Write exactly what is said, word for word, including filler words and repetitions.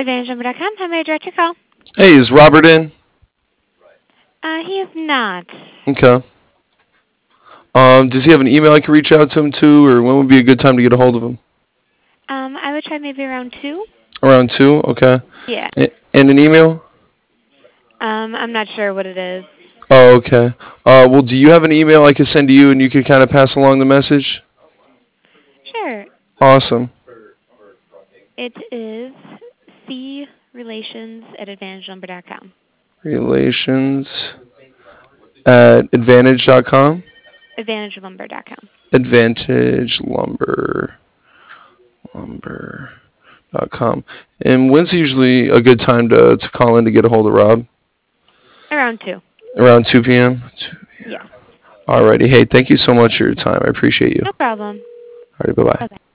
Advantage Lumber dot com. How may I direct your call? Hey, is Robert in? Uh, he is not. Okay. Um, does he have an email I can reach out to him to, or when would be a good time to get a hold of him? Um, I would try maybe around two. Around two? Okay. Yeah. A- and an email? Um, I'm not sure what it is. Oh, okay. Uh, well, do you have an email I could send to you and you could kind of pass along the message? Sure. Awesome. It is C relations at advantage lumber dot com. Relations at advantage dot com? advantage lumber dot com. Advantage lumber. Lumber dot com. And when's usually a good time to, to call in to get a hold of Rob? Around two. Around two p.m.? two p.m. Yes. Alrighty. Hey, thank you so much for your time. I appreciate you. No problem. Alrighty, bye-bye. Bye-bye.